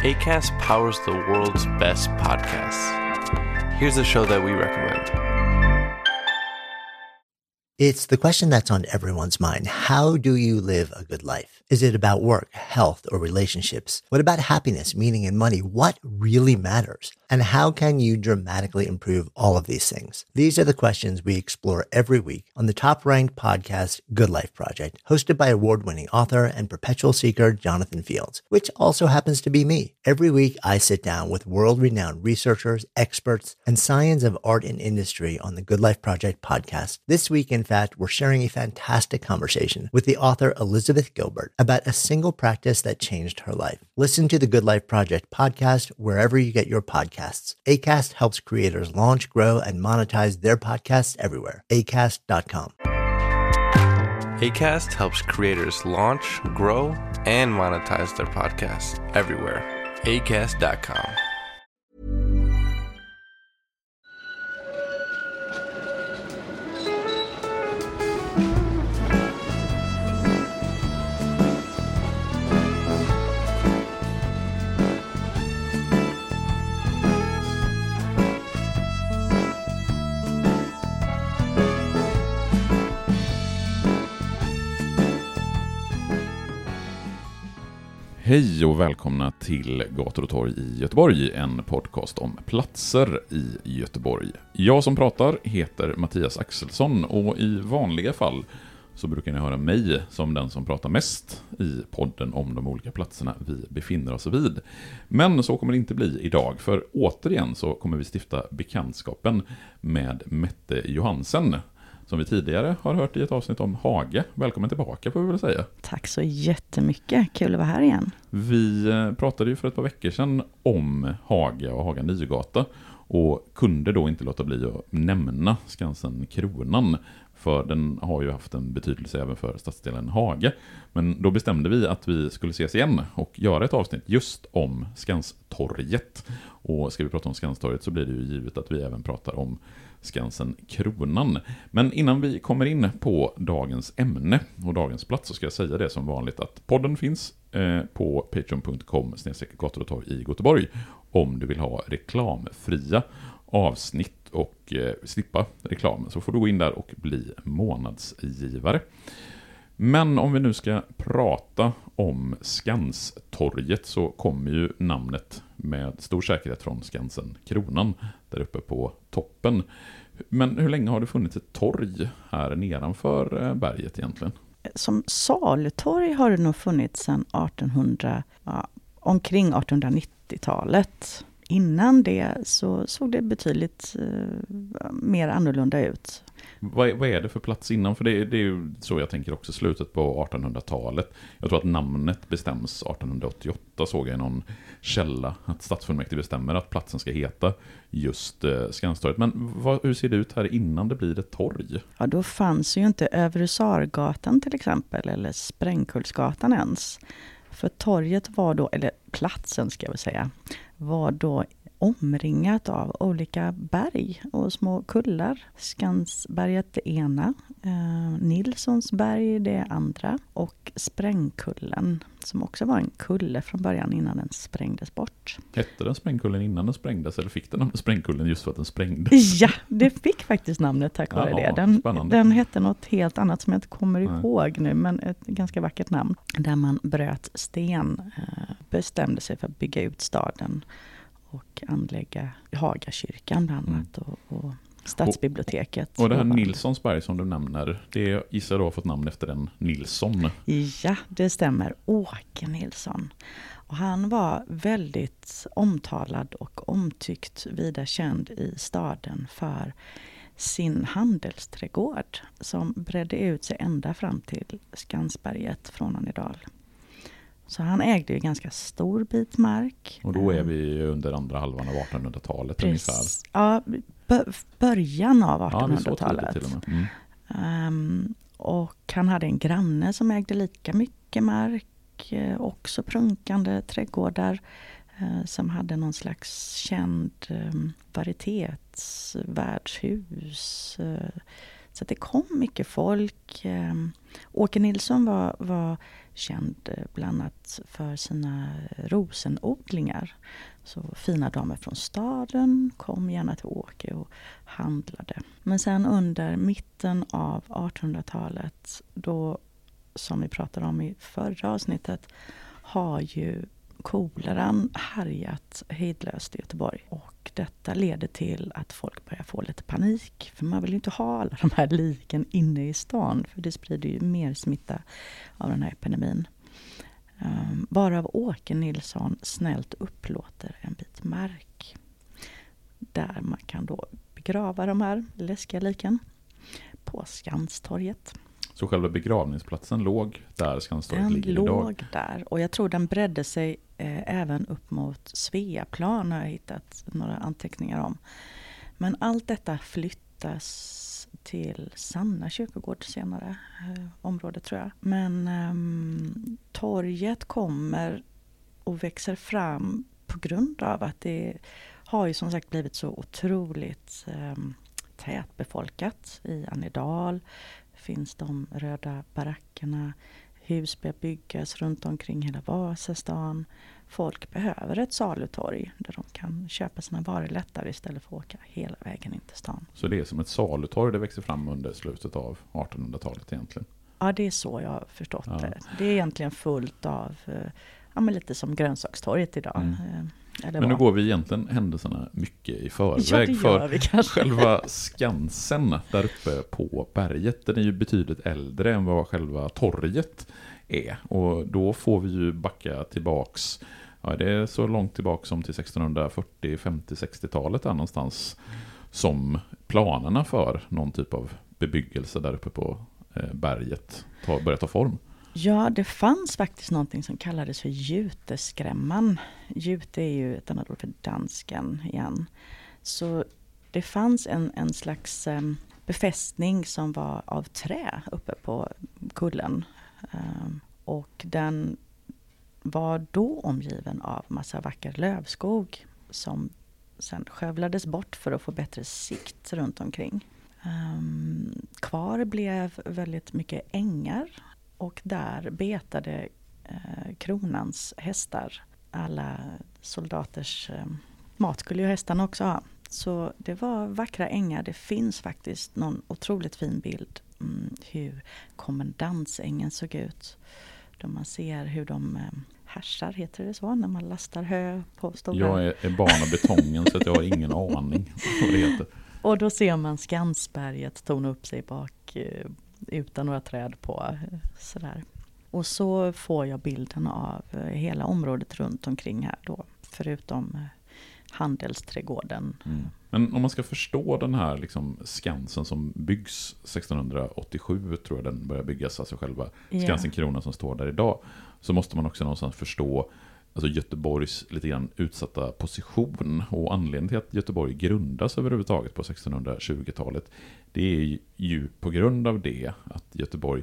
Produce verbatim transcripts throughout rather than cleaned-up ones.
Acast powers the world's best podcasts. Here's a show that we recommend. It's the question that's on everyone's mind. How do you live a good life? Is it about work, health, or relationships? What about happiness, meaning, and money? What really matters? And how can you dramatically improve all of these things? These are the questions we explore every week on the top-ranked podcast, Good Life Project, hosted by award-winning author and perpetual seeker Jonathan Fields, which also happens to be me. Every week, I sit down with world-renowned researchers, experts, and science of art and industry on the Good Life Project podcast. This week, in fact, we're sharing a fantastic conversation with the author Elizabeth Gilbert about a single practice that changed her life. Listen to the Good Life Project podcast wherever you get your podcasts. Acast helps creators launch, grow, and monetize their podcasts everywhere. acast dot com. Acast helps creators launch, grow, and monetize their podcasts everywhere. acast dot com. Hej och välkomna till Gator och torg i Göteborg, en podcast om platser i Göteborg. Jag som pratar heter Mattias Axelsson och i vanliga fall så brukar ni höra mig som den som pratar mest i podden om de olika platserna vi befinner oss vid. Men så kommer det inte bli idag, för återigen så kommer vi stifta bekantskapen med Mette Johansen, som vi tidigare har hört i ett avsnitt om Haga. Välkommen tillbaka, får vi väl säga. Tack så jättemycket. Kul att vara här igen. Vi pratade ju för ett par veckor sedan om Haga och Haga Nygata och kunde då inte låta bli att nämna Skansen Kronan, för den har ju haft en betydelse även för stadsdelen Haga. Men då bestämde vi att vi skulle ses igen och göra ett avsnitt just om Skanstorget. Och ska vi prata om Skanstorget så blir det ju givet att vi även pratar om Skansen Kronan. Men innan vi kommer in på dagens ämne och dagens plats så ska jag säga det som vanligt att podden finns eh, på patreon punkt com slash gator och torg i Göteborg om du vill ha reklamfria avsnitt och eh, slippa reklam, så får du gå in där och bli månadsgivare. Men om vi nu ska prata om Skanstorget så kommer ju namnet med stor säkerhet från Skansen Kronan där uppe på toppen. Men hur länge har det funnits ett torg här nedanför berget egentligen? Som salutorg har det nog funnits sedan artonhundra, ja, omkring artonhundranittiotalet. Innan det så såg det betydligt eh, mer annorlunda ut. Vad, vad är det för plats innan? För det, det är ju så jag tänker också, slutet på artonhundratalet. Jag tror att namnet bestäms artonhundraåttioåtta, såg jag i någon källa att stadsfullmäktige bestämmer att platsen ska heta just eh, Skanstorget. Men vad, hur ser det ut här innan det blir ett torg? Ja, då fanns ju inte Överhusargatan till exempel eller Sprängkullsgatan ens. För torget var då, eller platsen ska jag säga, var då omringat av olika berg och små kullar. Skansberget det ena, eh, Nilssonsberg det andra och Sprängkullen som också var en kulle från början innan den sprängdes bort. Hette den Sprängkullen innan den sprängdes eller fick den namnet Sprängkullen just för att den sprängdes? Ja, det fick faktiskt namnet tack vare Jaha, det. Den, spännande. den hette något helt annat som jag inte kommer Nej. ihåg nu, men ett ganska vackert namn. Där man bröt sten, eh, bestämde sig för att bygga ut staden och anlägga Hagakyrkan bland annat och, och stadsbiblioteket. Och, och det här Nilssonsberg som du nämner, det gissar du har fått namn efter en Nilsson. Ja, det stämmer. Åke Nilsson. Och han var väldigt omtalad och omtyckt, vida känd i staden för sin handelsträdgård som bredde ut sig ända fram till Skansberget från Annedal. Så han ägde ju ganska stor bit mark. Och då är vi under andra halvan av artonhundratalet ungefär. Ja, b- början av Ja, artonhundratalet. till och med. Mm. Um, och han hade en granne som ägde lika mycket mark, eh, också prunkande trädgårdar eh, som hade någon slags känd eh, varietetsvärdshus. Eh, Så att det kom mycket folk. Åke Nilsson var, var känd bland annat för sina rosenodlingar. Så fina damer från staden kom gärna till Åke och handlade. Men sen under mitten av artonhundratalet, då som vi pratade om i förra avsnittet, har ju koleran härjat hejdlöst i Göteborg. Och detta leder till att folk börjar få lite panik. För man vill ju inte ha alla de här liken inne i stan. För det sprider ju mer smitta av den här epidemin. Um, varav Åke Nilsson snällt upplåter en bit mark. Där man kan då begrava de här läskiga liken. På Skanstorget. Så själva begravningsplatsen låg där Skanstorget ligger idag? Den låg låg där. Och jag tror den bredde sig eh, även upp mot Sveaplan, har jag hittat några anteckningar om. Men allt detta flyttas till Sanna kyrkogård senare, eh, området tror jag. Men eh, torget kommer och växer fram på grund av att det har ju som sagt blivit så otroligt eh, tätbefolkat. I Annedal finns de röda barackerna, hus börjar byggas runt omkring hela Vasastan. Folk behöver ett salutorg där de kan köpa sina varor lättare istället för att åka hela vägen in till stan. Så det är som ett salutorg det växer fram under slutet av artonhundratalet egentligen? Ja, det är så jag har förstått Ja. det. Det är egentligen fullt av, ja, men lite som grönsakstorget idag. Mm. Eller Men nu vad? går vi egentligen händelserna mycket i förväg. Ja, det gör för vi kanske. själva Skansen där uppe på berget, den är ju betydligt äldre än vad själva torget är. Och då får vi ju backa tillbaks, ja, det är så långt tillbaka som till sextonhundrafyrtio, femtio, sextiotalet där någonstans, som planerna för någon typ av bebyggelse där uppe på eh, berget ta, börjar ta form. Ja, det fanns faktiskt någonting som kallades för juteskrämman. Jute är ju ett annat ord för dansken igen. Så det fanns en, en slags eh, befästning som var av trä uppe på kullen. Eh, och den var då omgiven av massa vacker lövskog som sen skövlades bort för att få bättre sikt runt omkring. Eh, kvar blev väldigt mycket ängar. Och där betade eh, kronans hästar. Alla soldaters eh, mat skulle ju hästarna också ha. Så det var vackra ängar. Det finns faktiskt någon otroligt fin bild mm, hur kommendansängen såg ut. Då man ser hur de eh, härsar, heter det så, när man lastar hö på stora... Jag är, är barn av betongen så att jag har ingen aning vad det heter. Och då ser man Skansberget torna upp sig bak... Eh, utan några träd på. Sådär. Och så får jag bilden av hela området runt omkring här då. Förutom handelsträdgården. Mm. Men om man ska förstå den här liksom Skansen som byggs sextonhundraåttiosju, tror jag den börjar byggas, alltså själva Yeah. Skansen-kronan som står där idag, så måste man också någonstans förstå alltså Göteborgs lite grann utsatta position och anledningen till att Göteborg grundas överhuvudtaget på sextonhundratjugotalet. Det är ju på grund av det att Göteborg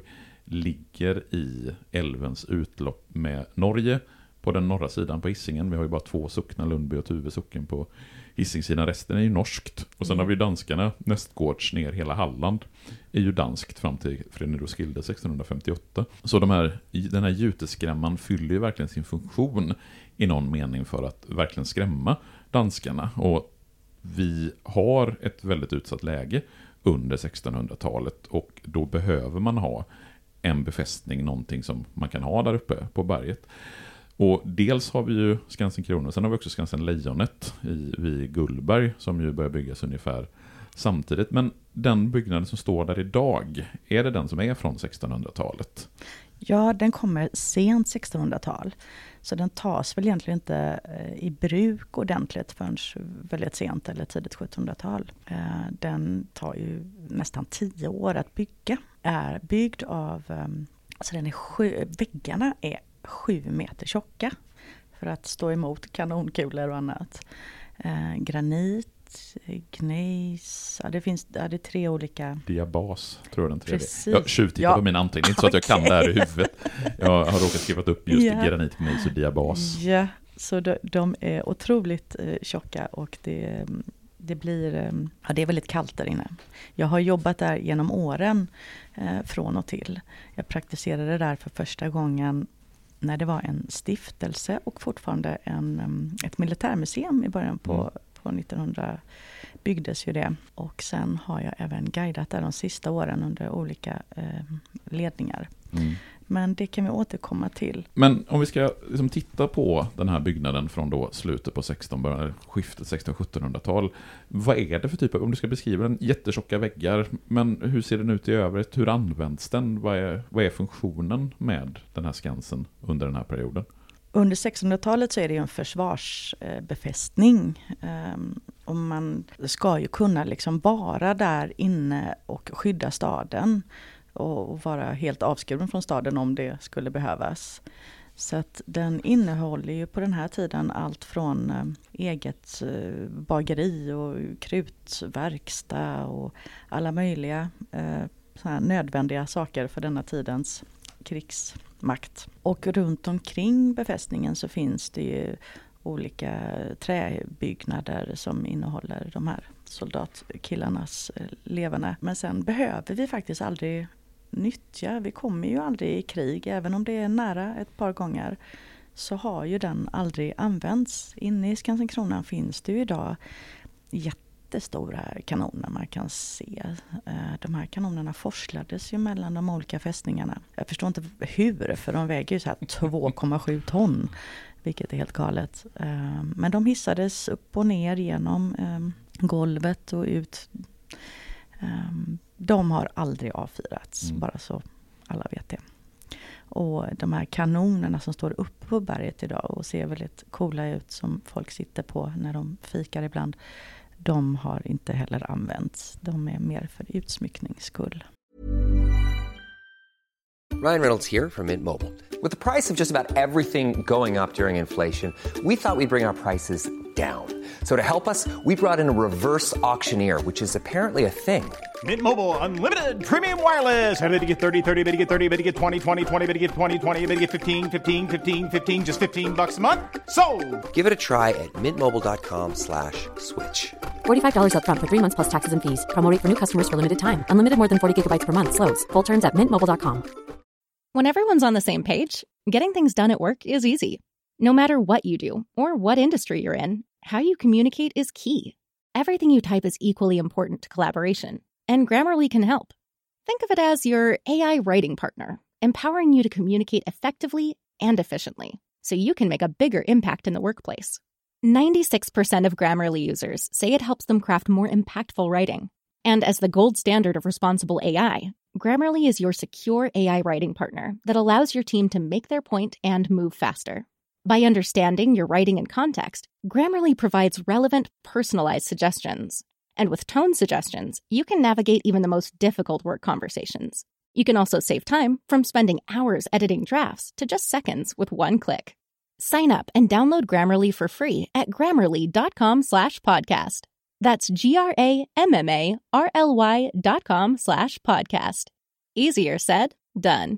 ligger i älvens utlopp med Norge på den norra sidan på Hisingen. Vi har ju bara två socknar, Lundby och Tuve socken på Hisingssidan. Resten är ju norskt. Och sen har vi danskarna nästgårds ner hela Halland är ju danskt fram till Fredrik sextonhundrafemtioåtta. Så de här, den här juteskrämman fyller ju verkligen sin funktion i någon mening för att verkligen skrämma danskarna. Och vi har ett väldigt utsatt läge under sextonhundratalet och då behöver man ha en befästning, någonting som man kan ha där uppe på berget. Och dels har vi ju Skansen Kronan, sen har vi också Skansen Lejonet i, vid Gullberg som ju börjar byggas ungefär samtidigt. Men den byggnaden som står där idag, är det den som är från sextonhundratalet? Ja, den kommer sent sextonhundratal. Så den tas väl egentligen inte i bruk ordentligt förrän väldigt sent eller tidigt sjuttonhundratal. Den tar ju nästan tio år att bygga. Är byggd av, alltså den är sju, väggarna är sju meter tjocka för att stå emot kanonkulor och annat. Eh, granit, gnejs, ja, det finns ja, det är tre olika. Diabas, tror jag den tredje. Precis. Jag tjuvtittar Ja. på min anteckning, inte så att jag kan det här i huvudet. Jag har råkat skriva upp just Ja. granit, gnejs och diabas. Ja, så de, de är otroligt eh, tjocka och det, det blir, ja, det är väldigt kallt där inne. Jag har jobbat där genom åren eh, från och till. Jag praktiserade där för första gången när det var en stiftelse och fortfarande en, ett militärmuseum i början på, mm. på nittonhundra byggdes ju det. Och sen har jag även guidat där de sista åren under olika eh, ledningar. Mm. Men det kan vi återkomma till. Men om vi ska liksom titta på den här byggnaden från då slutet på sexton, skiftet sexton-sjuttonhundratal. Vad är det för typ av, om du ska beskriva den, jättetjocka väggar, men hur ser den ut i övrigt? Hur används den? Vad är, vad är funktionen med den här Skansen under den här perioden? Under sextonhundratalet så är det ju en försvarsbefästning. Och man ska ju kunna liksom vara där inne och skydda staden. Och vara helt avskuren från staden om det skulle behövas. Så att den innehåller ju på den här tiden allt från eh, eget eh, bageri och krutverkstad och alla möjliga eh, så här nödvändiga saker för denna tidens krigsmakt. Och runt omkring befästningen så finns det ju olika träbyggnader som innehåller de här soldatkillarnas eh, levande. Men sen behöver vi faktiskt aldrig nyttja. Vi kommer ju aldrig i krig, även om det är nära ett par gånger, så har ju den aldrig använts. Inne i Skansen-Kronan finns det ju idag jättestora kanoner man kan se. De här kanonerna forslades ju mellan de olika fästningarna. Jag förstår inte hur, för de väger ju så här två komma sju ton, vilket är helt galet. Men de hissades upp och ner genom golvet och ut. De har aldrig avfyrats, mm. bara så alla vet det. Och de här kanonerna som står uppe på berget idag och ser väldigt coola ut, som folk sitter på när de fikar ibland, de har inte heller använts. De är mer för utsmyckningsskull. Ryan Reynolds here from Mint Mobile. With the price of just about everything going up during inflation, we thought we'd bring our prices down. So to help us, we brought in a reverse auctioneer, which is apparently a thing. Mint Mobile Unlimited Premium Wireless. How to get thirty, thirty, how to get thirty, how to get twenty, twenty, twenty, how to get twenty, twenty, how to get fifteen, fifteen, fifteen, fifteen, just fifteen bucks a month? Sold! Give it a try at mintmobile.com slash switch. forty-five dollars up front for three months plus taxes and fees. Promo rate for new customers for limited time. Unlimited more than forty gigabytes per month. Slows full terms at mint mobile dot com. When everyone's on the same page, getting things done at work is easy. No matter what you do or what industry you're in, how you communicate is key. Everything you type is equally important to collaboration, and Grammarly can help. Think of it as your A I writing partner, empowering you to communicate effectively and efficiently, so you can make a bigger impact in the workplace. ninety-six percent of Grammarly users say it helps them craft more impactful writing. And as the gold standard of responsible A I, Grammarly is your secure A I writing partner that allows your team to make their point and move faster. By understanding your writing and context, Grammarly provides relevant, personalized suggestions. And with tone suggestions, you can navigate even the most difficult work conversations. You can also save time from spending hours editing drafts to just seconds with one click. Sign up and download Grammarly for free at grammarly.com slash podcast. That's G-R-A-M-M-A-R-L-Y dot com slash podcast. Easier said, done.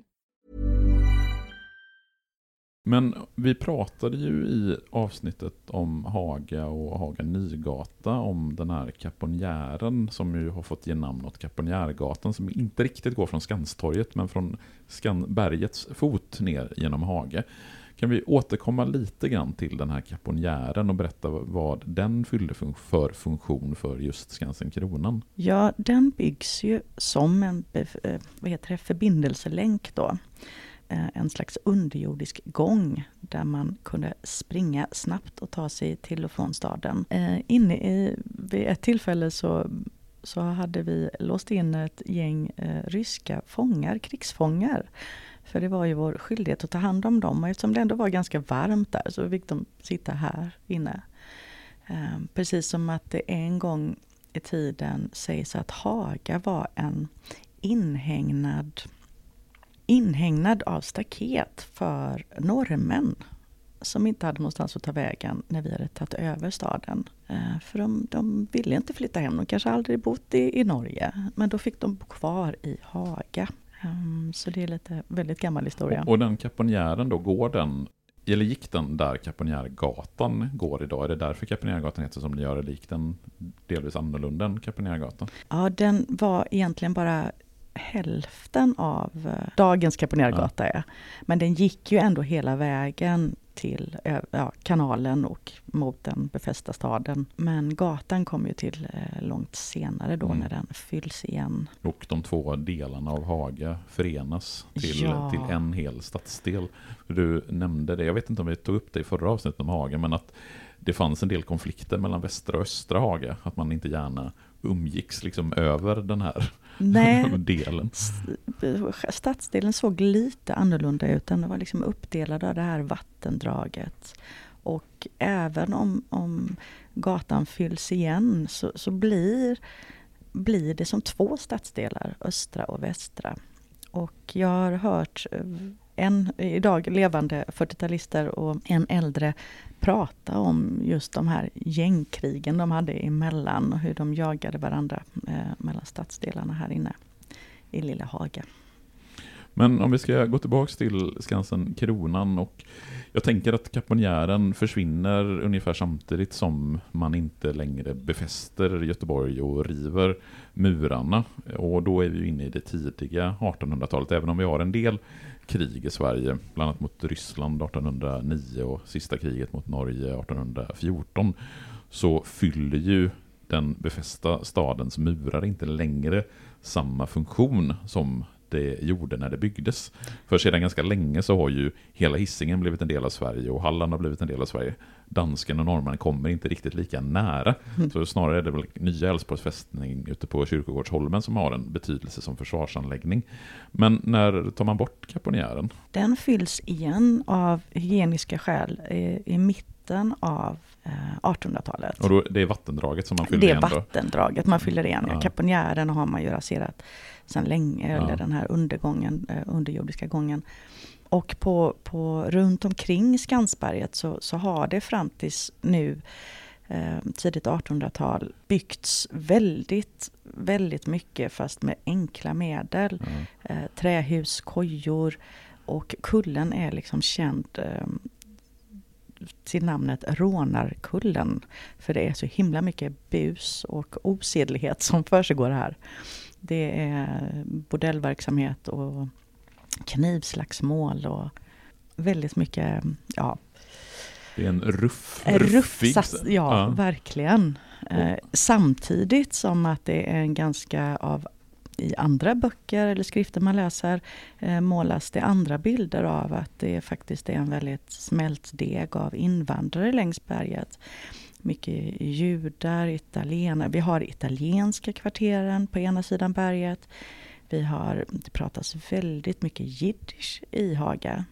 Men vi pratade ju i avsnittet om Haga och Haga Nygata om den här Kaponjären som ju har fått ge namn åt Kaponjärgatan, som inte riktigt går från Skanstorget men från Skan- bergets fot ner genom Haga. Kan vi återkomma lite grann till den här Kaponjären och berätta vad den fyllde för funktion för just Skansen-Kronan? Ja, den byggs ju som en vad heter det, förbindelselänk då. En slags underjordisk gång där man kunde springa snabbt och ta sig till och från staden. Inne i, vid ett tillfälle så, så hade vi låst in ett gäng ryska fångar, krigsfångar. För det var ju vår skyldighet att ta hand om dem. Och eftersom det ändå var ganska varmt där så fick de sitta här inne. Eh, precis som att det en gång i tiden sägs att Haga var en inhägnad, inhägnad av staket för norrmän. Som inte hade någonstans att ta vägen när vi hade tagit över staden. Eh, för de, de ville inte flytta hem. De kanske aldrig bott i, i Norge. Men då fick de bo kvar i Haga. Um, så det är lite väldigt gammal historia. Och, och den Kaponjären då, går den eller gick den där Kaponiärgatan går idag? Är det därför Kaponiärgatan heter som det gör, eller gick den delvis annorlunda än Kaponiärgatan? Ja, den var egentligen bara hälften av dagens Kaponiärgata. Ja. Men den gick ju ändå hela vägen till ja, kanalen och mot den befästa staden. Men gatan kom ju till eh, långt senare då mm. när den fylls igen. Och de två delarna av Haga förenas till, ja. till en hel stadsdel. Du nämnde det, jag vet inte om vi tog upp det i förra avsnittet om Haga, men att det fanns en del konflikter mellan västra och östra Haga. Att man inte gärna umgicks liksom över den här Nej, delen. Stadsdelen såg lite annorlunda ut. Den var liksom uppdelad av det här vattendraget. Och även om, om gatan fylls igen så, så blir, blir det som två stadsdelar, östra och västra. Och jag har hört en idag levande fyrtiotalister och en äldre prata om just de här gängkrigen de hade emellan och hur de jagade varandra eh, mellan stadsdelarna här inne i Lilla Haga. Men om vi ska gå tillbaka till Skansen Kronan, och jag tänker att Kaponiären försvinner ungefär samtidigt som man inte längre befäster Göteborg och river murarna. Och då är vi ju inne i det tidiga artonhundratalet, även om vi har en del krig i Sverige, bland annat mot Ryssland artonhundranio och sista kriget mot Norge artonhundrafjorton, så fyller ju den befästa stadens murar inte längre samma funktion som det gjorde när det byggdes. För sedan ganska länge så har ju hela Hisingen blivit en del av Sverige och Halland har blivit en del av Sverige. Dansken och norrmännen kommer inte riktigt lika nära. Mm. Så snarare är det väl nya Älvsborgs fästning ute på Kyrkogårdsholmen som har en betydelse som försvarsanläggning. Men när tar man bort Kaponiären? Den fylls igen av hygieniska skäl i, i mitten av eh, artonhundratalet. Och då, det är vattendraget som man fyller igen? igen? Det är vattendraget man fyller igen. Ja. Kaponiären har man ju raserat sedan länge, ja. Eller den här undergången, eh, underjordiska gången. Och på, på, runt omkring Skansberget så, så har det fram tills nu, eh, tidigt artonhundratal, byggts väldigt, väldigt mycket fast med enkla medel. Mm. Eh, trähus, kojor, och kullen är liksom känd eh, till namnet Rånarkullen. För det är så himla mycket bus och osedlighet som försiggår här. Det är bordellverksamhet och knivslagsmål och väldigt mycket, ja. Det är en ruff, ruffig. Ruff, ja, ja, verkligen. Eh, samtidigt som att det är en ganska av, i andra böcker eller skrifter man läser, eh, målas det andra bilder av att det faktiskt är en väldigt smält deg av invandrare längs berget. Mycket judar, italienare. Vi har italienska kvarteren på ena sidan berget. Vi har, det pratas väldigt mycket jiddisch i Haga.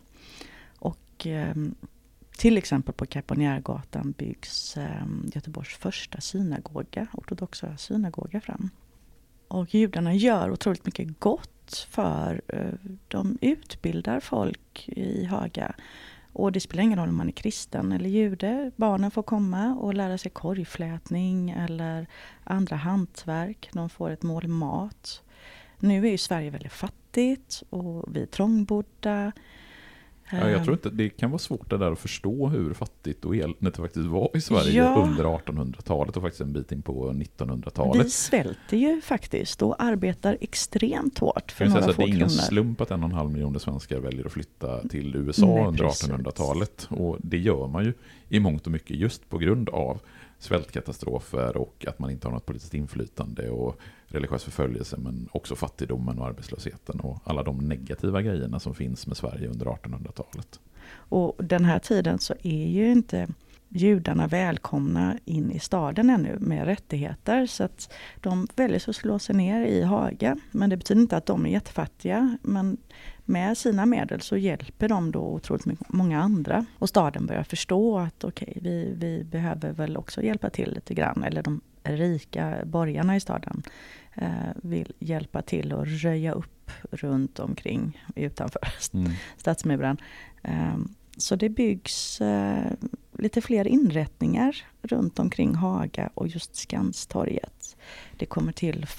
Och eh, till exempel på Kaponiärgatan byggs eh, Göteborgs första synagoga, ortodoxa synagoga fram. Och judarna gör otroligt mycket gott för eh, de utbildar folk i Haga. Och det spelar ingen roll om man är kristen eller jude. Barnen får komma och lära sig korgflätning eller andra hantverk. De får ett mål mat. Nu är ju Sverige väldigt fattigt och vi är trångbodda. Ja, jag tror inte det kan vara svårt det där att förstå hur fattigt och eländigt det faktiskt var i Sverige ja. under artonhundratalet och faktiskt en bit in på nittonhundratalet. Vi svälter ju faktiskt och arbetar extremt hårt för några få kronor. Det är ingen slump att en och en halv miljoner svenskar väljer att flytta till U S A Nej, under precis. artonhundratalet. Och det gör man ju i mångt och mycket just på grund av svältkatastrofer och att man inte har något politiskt inflytande och religiös förföljelse, men också fattigdomen och arbetslösheten och alla de negativa grejerna som finns med Sverige under artonhundratalet. Och den här tiden så är ju inte judarna välkomna in i staden ännu med rättigheter, så att de väljer att slå sig ner i Haga. Men det betyder inte att de är jättefattiga, men med sina medel så hjälper de då otroligt många andra. Och staden börjar förstå att okej, okay, vi, vi behöver väl också hjälpa till lite grann. Eller de rika borgarna i staden eh, vill hjälpa till att röja upp runt omkring utanför mm. stadsmuren. Eh, så det byggs eh, lite fler inrättningar runt omkring Haga och just Skanstorget. Det kommer till fattiga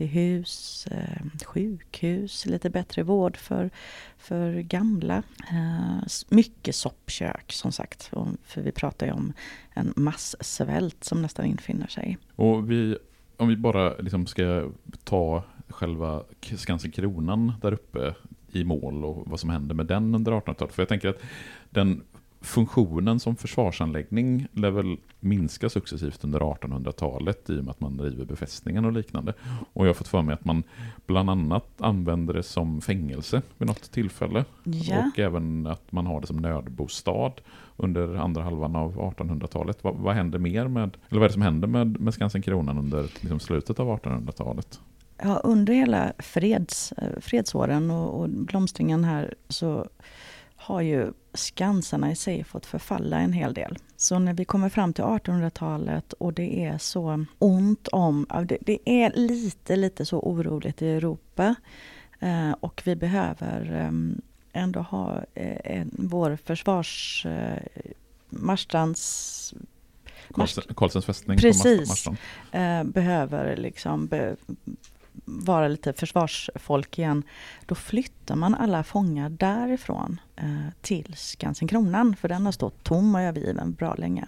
fattighus, eh, sjukhus, lite bättre vård för, för gamla. Eh, mycket soppkök som sagt, för vi pratar ju om en massvält som nästan infinner sig. Och vi, om vi bara liksom ska ta själva Skansen Kronan där uppe i mål och vad som hände med den under artonhundratalet. För jag tänker att den funktionen som försvarsanläggning lär väl minska successivt under artonhundratalet i och med att man driver befästningen och liknande. Och jag har fått för mig att man bland annat använder det som fängelse vid något tillfälle. Ja. Och även att man har det som nödbostad under andra halvan av artonhundratalet. Vad, vad händer mer med, eller vad är det som händer med, med Skansen Kronan under liksom, slutet av artonhundratalet? Ja, under hela freds, fredsåren och, och blomstringen här så har ju skansarna i sig fått förfalla en hel del. Så när vi kommer fram till artonhundratalet och det är så ont om, det, det är lite, lite så oroligt i Europa eh, och vi behöver eh, ändå ha eh, en, vår försvars eh, Marstrands Karlsens, Karlsens fästning precis, på Marstrand. Eh, behöver liksom be, vara lite försvarsfolk igen, då flyttar man alla fångar därifrån eh, till Skansen Kronan, för den har stått tom och övergiven bra länge.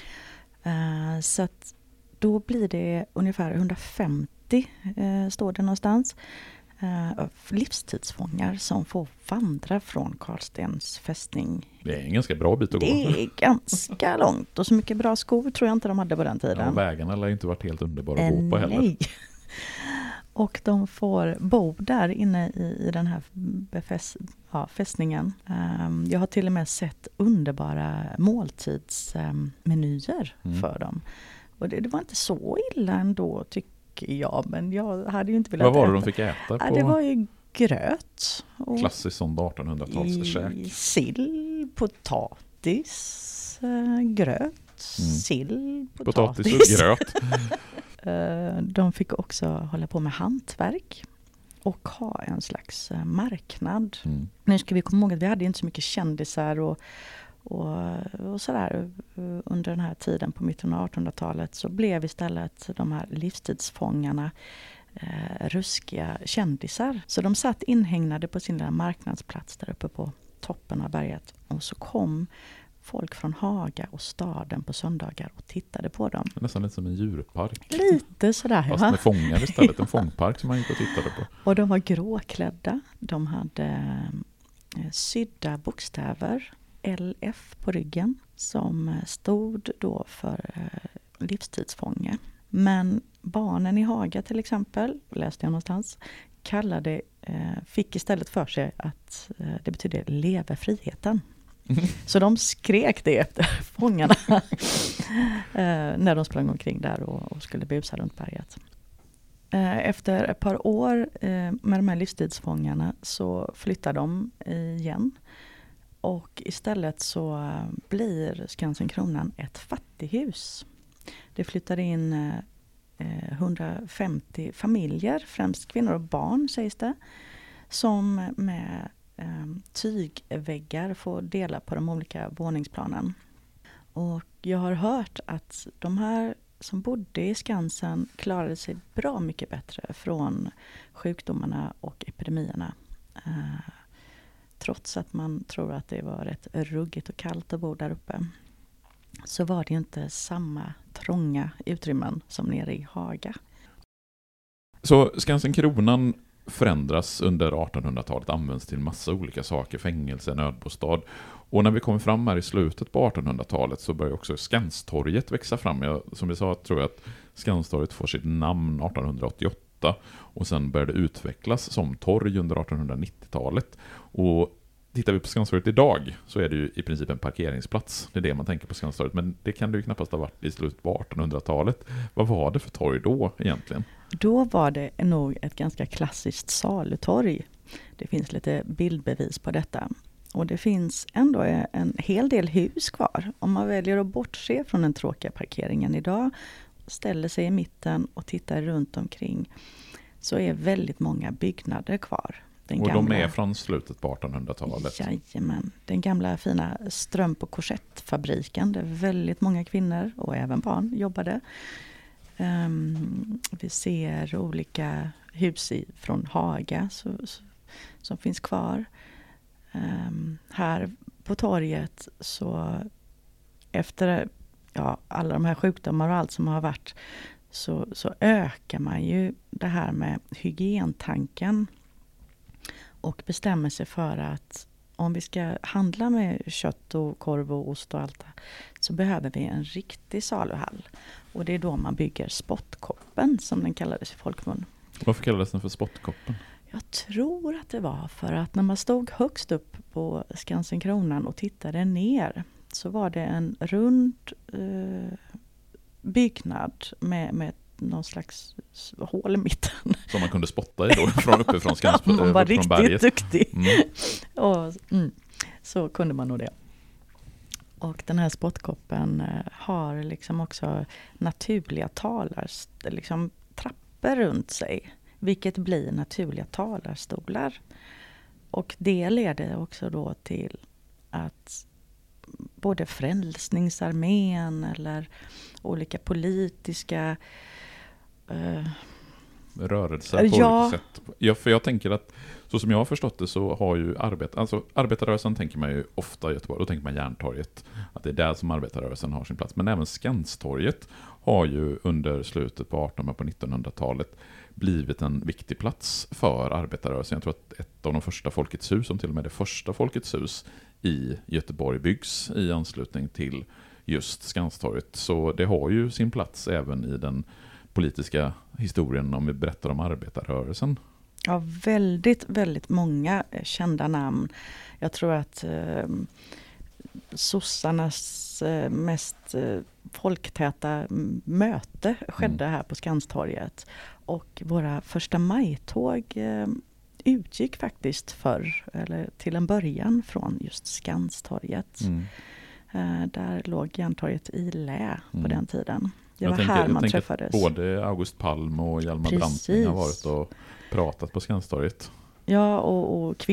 Eh, så att då blir det ungefär hundrafemtio, eh, står det någonstans, eh, livstidsfångar som får vandra från Karlstens fästning. Det är en ganska bra bit att gå. Det är ganska långt och så mycket bra skor tror jag inte de hade på den tiden. Ja, vägarna har inte varit helt underbara att gå på heller. Nej. Och de får bo där inne i, i den här befäst, ja, fästningen. Um, jag har till och med sett underbara måltidsmenyer um, mm. för dem. Och det, det var inte så illa ändå tycker jag. Men jag hade ju inte velat äta. Vad var det äta. de fick äta på? Ja, det var ju gröt. Och klassiskt som artonhundratalskäk. Sill, potatis, äh, gröt, mm. sill, potatis. Potatis och gröt. De fick också hålla på med hantverk och ha en slags marknad. Mm. Nu ska vi komma ihåg att vi hade inte så mycket kändisar och, och, och sådär under den här tiden på mitten av artonhundratalet, så blev istället de här livstidsfångarna eh, ruskiga kändisar. Så de satt inhägnade på sin lilla marknadsplats där uppe på toppen av berget, och så kom folk från Haga och staden på söndagar och tittade på dem. Nästan lite som en djurpark. Lite sådär. Fast med fångar istället. En fångpark som man gick och tittade på. Och de var gråklädda. De hade eh, sydda bokstäver. L F på ryggen. Som stod då för eh, livstidsfånge. Men barnen i Haga till exempel, läste jag någonstans, kallade, eh, fick istället för sig att eh, det betyder leve friheten. Så de skrek det efter fångarna eh, när de sprang omkring där och, och skulle busa runt berget. Eh, efter ett par år eh, med de här livstidsfångarna så flyttar de igen. Och istället så blir Skansen Kronan ett fattighus. Det flyttar in eh, hundrafemtio familjer, främst kvinnor och barn sägs det, som med tygväggar får dela på de olika våningsplanen. Och jag har hört att de här som bodde i Skansen klarade sig bra mycket bättre från sjukdomarna och epidemierna. Eh, trots att man tror att det var rätt ruggigt och kallt att bo där uppe, så var det ju inte samma trånga utrymmen som nere i Haga. Så Skansen Kronan förändras under artonhundratalet, används till massa olika saker, fängelse, nödbostad. Och när vi kommer fram här i slutet på artonhundratalet så börjar också Skanstorget växa fram. Jag, som vi sa, tror jag att Skanstorget får sitt namn artonhundraåttioåtta och sen började utvecklas som torg under artonhundranittiotalet. Och tittar vi på Skanstorget idag så är det ju i princip en parkeringsplats. Det är det man tänker på Skanstorget, men det kan det ju knappast ha varit i slutet på artonhundratalet. Vad var det för torg då egentligen? Då var det nog ett ganska klassiskt salutorg. Det finns lite bildbevis på detta. Och det finns ändå en hel del hus kvar. Om man väljer att bortse från den tråkiga parkeringen idag, ställer sig i mitten och tittar runt omkring, så är väldigt många byggnader kvar. Den och gamla, de är från slutet på artonhundratalet? Jajamän. Den gamla fina strömp- och korsettfabriken där väldigt många kvinnor och även barn jobbade. Um, vi ser olika hus i, från Haga så, så, som finns kvar. Um, här på torget så efter ja, alla de här sjukdomar och allt som har varit så, så ökar man ju det här med hygientanken och bestämmer sig för att om vi ska handla med kött och korv och ost och allt det, så behöver vi en riktig saluhall. Och det är då man bygger Spottkoppen som den kallades i folkmun. Varför kallades den för Spottkoppen? Jag tror att det var för att när man stod högst upp på Skansen-kronan och tittade ner så var det en rund eh, byggnad med, med någon slags hål i mitten. Som man kunde spotta i då, från uppifrån Skansen. Man var riktigt berget. duktig. Mm. och, mm, så kunde man nog det. Och den här spottkoppen eh, har liksom också naturliga talar, liksom trappor runt sig. Vilket blir naturliga talarstolar. Och det leder också då till att både Frälsningsarmén eller olika politiska eh, rörelser på ja. olika sätt. Ja, för jag tänker att så som jag har förstått det så har ju arbet, alltså arbetarrörelsen tänker man ju ofta i Göteborg, då tänker man Järntorget, att det är där som arbetarrörelsen har sin plats. Men även Skanstorget har ju under slutet på artonhundra- på nittonhundratalet blivit en viktig plats för arbetarrörelsen. Jag tror att ett av de första Folkets hus, som till och med det första Folkets hus i Göteborg byggs i anslutning till just Skanstorget. Så det har ju sin plats även i den politiska historien om vi berättar om arbetarrörelsen. Ja, väldigt, väldigt många kända namn. Jag tror att eh, sossarnas eh, mest eh, folktäta möte skedde här på Skanstorget. Och våra första majtåg eh, utgick faktiskt förr, eller till en början från just Skanstorget. Mm. Eh, där låg Järntorget i lä på mm. den tiden. Det var tänker, här man träffades. Både August Palm och Hjalmar Branting har varit och pratat på Skanstorget. Ja, och, och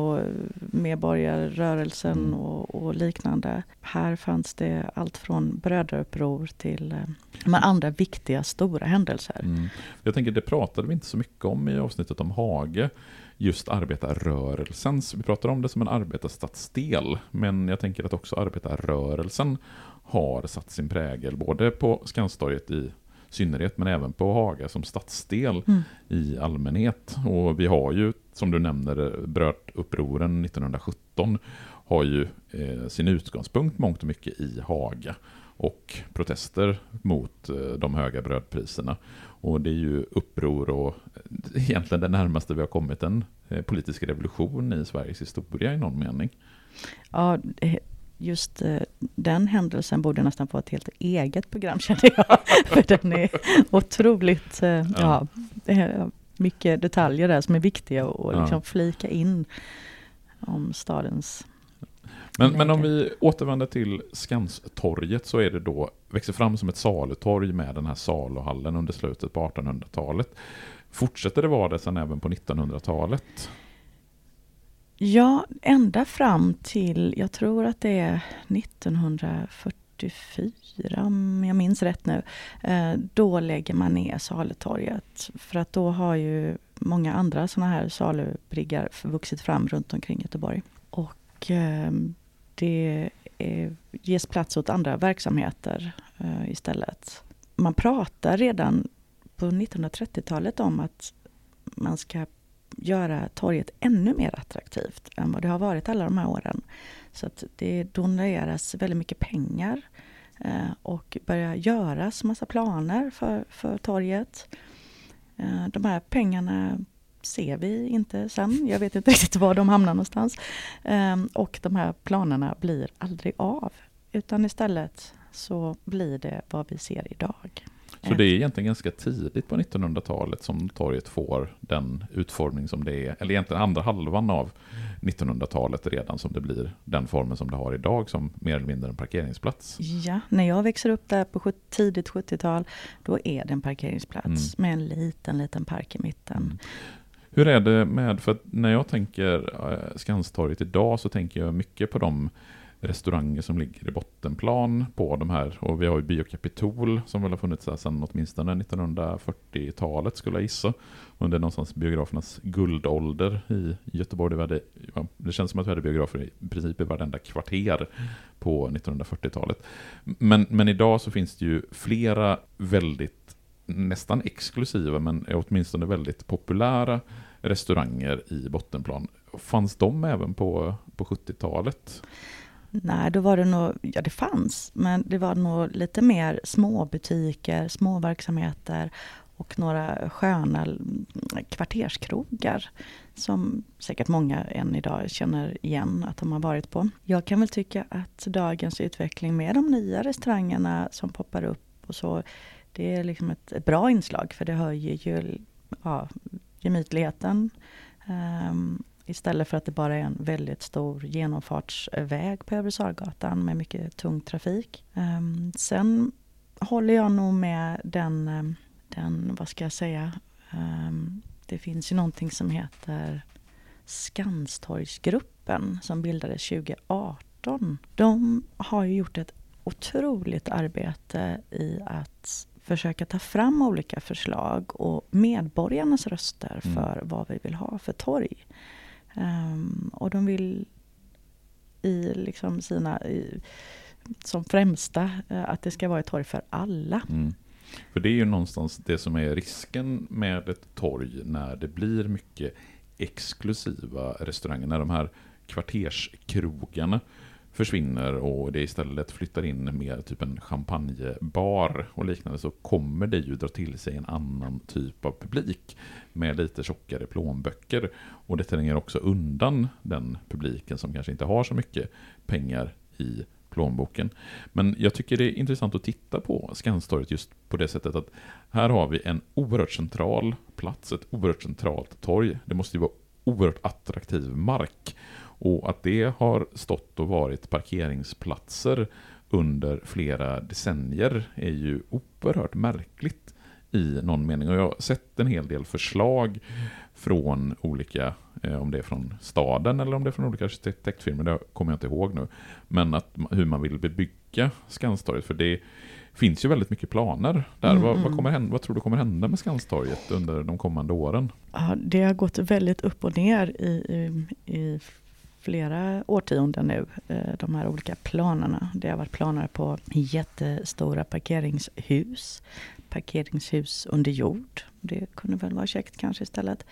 kvinnomedborgarrörelsen mm. och, och liknande. Här fanns det allt från brödrauppror till eh, andra viktiga stora händelser. Mm. Jag tänker, det pratade vi inte så mycket om i avsnittet om Hage. Just arbetarrörelsen. Vi pratar om det som en arbetarstadsdel. Men jag tänker att också arbetarrörelsen har satt sin prägel både på Skanstorget i synnerhet men även på Haga som stadsdel mm. i allmänhet. Och vi har ju, som du nämner, brödupproren nittonhundrasjutton har ju eh, sin utgångspunkt mångt och mycket i Haga och protester mot eh, de höga brödpriserna. Och det är ju uppror och egentligen det närmaste vi har kommit en eh, politisk revolution i Sveriges historia i någon mening. Ja, just uh, den händelsen borde nästan få ett helt eget program, känner jag. För den är otroligt, uh, ja. ja, det är mycket detaljer där som är viktiga och liksom ja. flika in om stadens. Men, men om vi återvänder till Skanstorget så är det då, växer fram som ett salutorg med den här saluhallen under slutet på artonhundratalet. Fortsätter det vara det sen även på nittonhundratalet? Ja, ända fram till, jag tror att det är nittonhundrafyrtiofyra, om jag minns rätt nu, då lägger man ner salutorget. För att då har ju många andra sådana här salubriggar vuxit fram runt omkring Göteborg. Och det är, ges plats åt andra verksamheter istället. Man pratar redan på nittonhundratrettiotalet om att man ska göra torget ännu mer attraktivt än vad det har varit alla de här åren. Så att det doneras väldigt mycket pengar eh, och börjar göras massa planer för, för torget. Eh, de här pengarna ser vi inte sen. Jag vet inte riktigt var de hamnar någonstans. Eh, och de här planerna blir aldrig av. Utan istället så blir det vad vi ser idag. Så det är egentligen ganska tidigt på nittonhundratalet som torget får den utformning som det är, eller egentligen andra halvan av nittonhundratalet redan som det blir den formen som det har idag som mer eller mindre en parkeringsplats. Ja, när jag växer upp där på tidigt sjuttiotal då är det en parkeringsplats mm. med en liten, liten park i mitten. Mm. Hur är det med, för att när jag tänker Skanstorget idag så tänker jag mycket på de restauranger som ligger i bottenplan på de här. Och vi har ju Biokapitol som väl har funnits här sedan åtminstone nittonhundrafyrtiotalet skulle jag gissa. Under någonstans biografernas guldålder i Göteborg. Det, hade, ja, det känns som att vi hade biografer i princip i varenda kvarter på nittonhundrafyrtiotalet. Men, men idag så finns det ju flera väldigt nästan exklusiva men åtminstone väldigt populära restauranger i bottenplan. Fanns de även på, på sjuttiotalet? Nej, då var det nog, ja det fanns, men det var nog lite mer små butiker, små verksamheter och några sköna kvarterskrogar som säkert många än idag känner igen att de har varit på. Jag kan väl tycka att dagens utveckling med de nya restaurangerna som poppar upp och så, det är liksom ett, ett bra inslag för det höjer ju ja, gemytligheten. Um, Istället för att det bara är en väldigt stor genomfartsväg på Övre Sargatan med mycket tung trafik. Um, sen håller jag nog med den, den vad ska jag säga, um, det finns ju någonting som heter Skanstorgsgruppen som bildades tjugo arton. De har ju gjort ett otroligt arbete i att försöka ta fram olika förslag och medborgarnas röster för mm. vad vi vill ha för torg. Um, och de vill i liksom sina i, som främsta uh, att det ska vara ett torg för alla. Mm. För det är ju någonstans det som är risken med ett torg när det blir mycket exklusiva restauranger, när de här kvarterskrogarna försvinner och det istället flyttar in med typ en champagnebar och liknande, så kommer det ju dra till sig en annan typ av publik med lite tjockare plånböcker, och det tränger också undan den publiken som kanske inte har så mycket pengar i plånboken. Men jag tycker det är intressant att titta på Skanstorget just på det sättet att här har vi en oerhört central plats, ett oerhört centralt torg. Det måste ju vara oerhört attraktiv mark. Och att det har stått och varit parkeringsplatser under flera decennier är ju oerhört märkligt i någon mening. Och jag har sett en hel del förslag från olika, eh, om det är från staden eller om det är från olika arkitektfirmor, det kommer jag inte ihåg nu. Men att, hur man vill bebygga Skanstorget, för det finns ju väldigt mycket planer där. Mm, vad, vad, kommer hända, vad tror du kommer hända med Skanstorget under de kommande åren? Ja, det har gått väldigt upp och ner i, i, i flera årtionden nu, de här olika planerna. Det har varit planer på jättestora parkeringshus, parkeringshus under jord. Det kunde väl vara käckt kanske istället.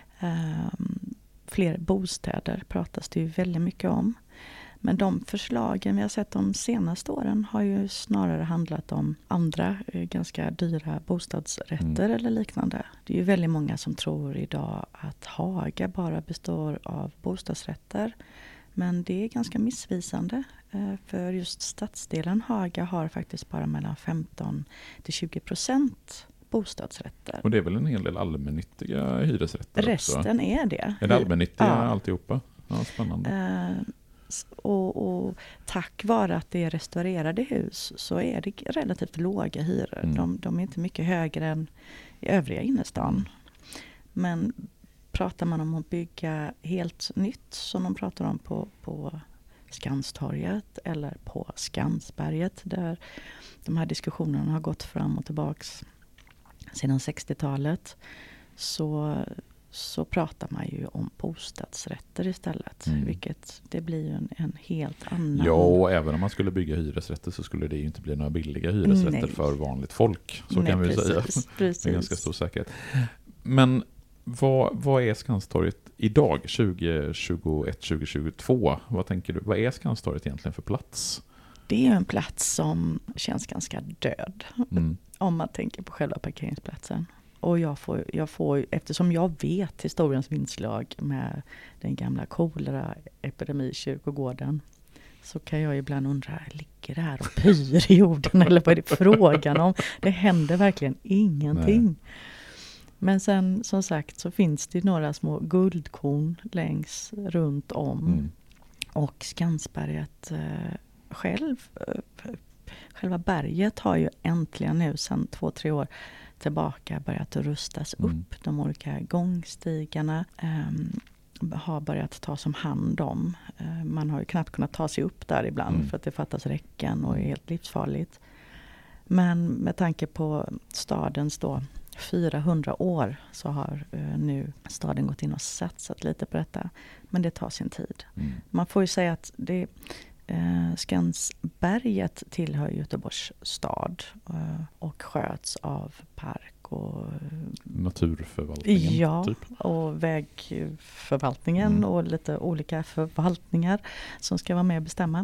Um, fler bostäder pratas det ju väldigt mycket om. Men de förslagen vi har sett de senaste åren har ju snarare handlat om andra eh, ganska dyra bostadsrätter mm. eller liknande. Det är ju väldigt många som tror idag att Haga bara består av bostadsrätter. Men det är ganska missvisande. Eh, för just stadsdelen Haga har faktiskt bara mellan femton till tjugo procent bostadsrätter. Och det är väl en hel del allmännyttiga hyresrätter Resten också? är det. Är det allmännyttiga ja. alltihopa? Ja, spännande. Eh, Och, och tack vare att det är restaurerade hus så är det relativt låga hyror. Mm. De, de är inte mycket högre än i övriga innerstan. Men pratar man om att bygga helt nytt som de pratar om på, på Skanstorget eller på Skansberget, där de här diskussionerna har gått fram och tillbaks sedan sextiotalet, så så pratar man ju om bostadsrätter istället. Mm. Vilket det blir ju en, en helt annan... Ja, och även om man skulle bygga hyresrätter så skulle det ju inte bli några billiga hyresrätter Nej. för vanligt folk. Så Nej, kan vi precis, säga. Precis. Med ganska stor säkerhet. Men vad, vad är Skanstorget idag, tjugo tjugoett tjugo tjugotvå? Vad tänker du? Vad är Skanstorget egentligen för plats? Det är en plats som känns ganska död. Mm. Om man tänker på själva parkeringsplatsen. Och jag får, jag får, eftersom jag vet historiens vindslag med den gamla kolera-epidemi-kyrkogården, så kan jag ibland undra, ligger det här och pyr i jorden eller vad är det frågan om? Det händer verkligen ingenting. Nej. Men sen som sagt så finns det några små guldkorn längs runt om. Mm. Och Skansberget eh, själv, eh, själva berget har ju äntligen nu sedan två, tre år tillbaka börjat rustas upp. Mm. De olika gångstigarna. Um, har börjat tas om hand om. Man har ju knappt kunnat ta sig upp där ibland mm. för att det fattas räcken och är helt livsfarligt. Men med tanke på stadens då fyrahundra år så har uh, nu staden gått in och satsat lite på detta. Men det tar sin tid. Mm. Man får ju säga att det, uh, Skansberget tillhör Göteborgs stad uh, och sköts av park och naturförvaltningen. Ja, typ. Och vägförvaltningen mm. och lite olika förvaltningar som ska vara med och bestämma.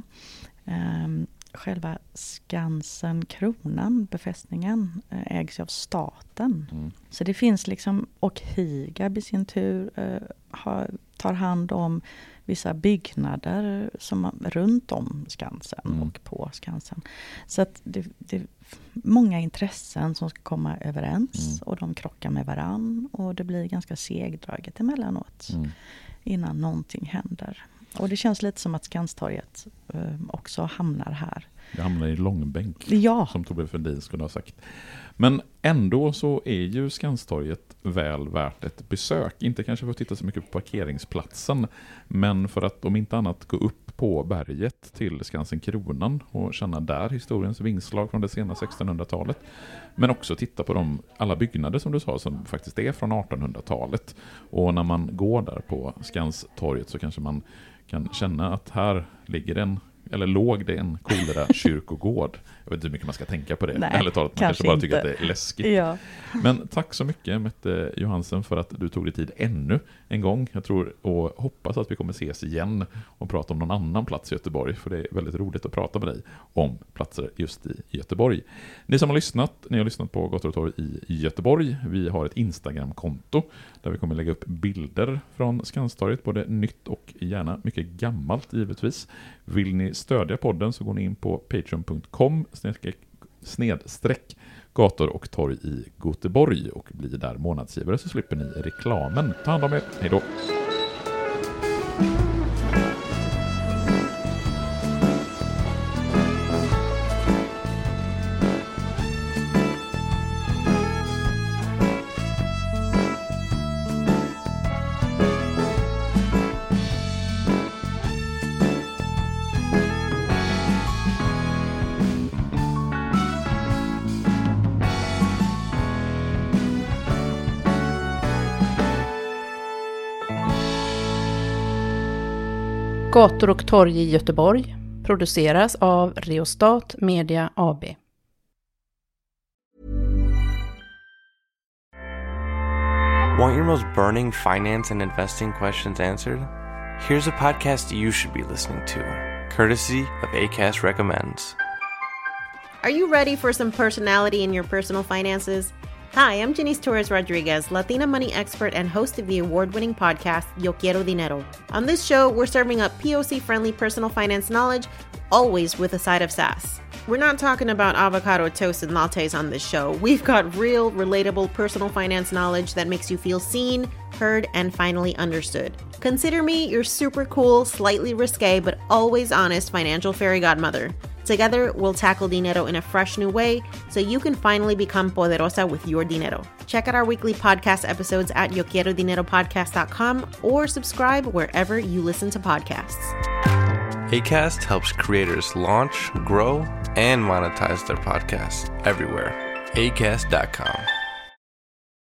Um, Själva Skansen, kronan, befästningen, ägs av staten. Mm. Så det finns liksom, och Higab i sin tur eh, har, tar hand om vissa byggnader som runt om Skansen mm. och på Skansen. Så att det, det är många intressen som ska komma överens mm. och de krockar med varann och det blir ganska segdraget emellanåt mm. innan någonting händer. Och det känns lite som att Skanstorget eh, också hamnar här. Det hamnar i långbänk, ja. som Torbjörn Fälldin skulle ha sagt. Men ändå så är ju Skanstorget väl värt ett besök. Inte kanske för att titta så mycket på parkeringsplatsen, men för att om inte annat gå upp på berget till Skansen kronan och känna där historiens vingslag från det sena sextonhundratalet. Men också titta på de alla byggnader som du sa som faktiskt är från artonhundratalet. Och när man går där på Skanstorget så kanske man kan känna att här ligger en, eller låg det en kolera kyrkogård. Jag vet inte hur mycket man ska tänka på det. Nej, Eller talat, man kanske, kanske bara tycker att det är läskigt. Ja. Men tack så mycket Mette Johansen för att du tog dig tid ännu en gång. Jag tror och hoppas att vi kommer ses igen och prata om någon annan plats i Göteborg. För det är väldigt roligt att prata med dig om platser just i Göteborg. Ni som har lyssnat, ni har lyssnat på Gator och torg i Göteborg. Vi har ett Instagram-konto där vi kommer lägga upp bilder från Skanstorget, både nytt och gärna mycket gammalt givetvis. Vill ni stödja podden så går ni in på patreon punkt com snedstreck gator och torg i Göteborg och blir där månadsgivare så slipper ni reklamen. Ta hand om er. Hej då! Gator och torg i Göteborg produceras av Reostat Media A B. Want your most burning finance and investing questions answered? Here's a podcast you should be listening to, courtesy of Acast Recommends. Are you ready for some personality in your personal finances? Hi, I'm Janice Torres-Rodriguez, Latina money expert and host of the award-winning podcast, Yo Quiero Dinero. On this show, we're serving up P O C-friendly personal finance knowledge, always with a side of sass. We're not talking about avocado toast and lattes on this show. We've got real, relatable personal finance knowledge that makes you feel seen, heard, and finally understood. Consider me your super cool, slightly risque, but always honest financial fairy godmother. Together, we'll tackle dinero in a fresh new way so you can finally become poderosa with your dinero. Check out our weekly podcast episodes at yo quiero dinero podcast dot com or subscribe wherever you listen to podcasts. Acast helps creators launch, grow, and monetize their podcasts everywhere. acast dot com.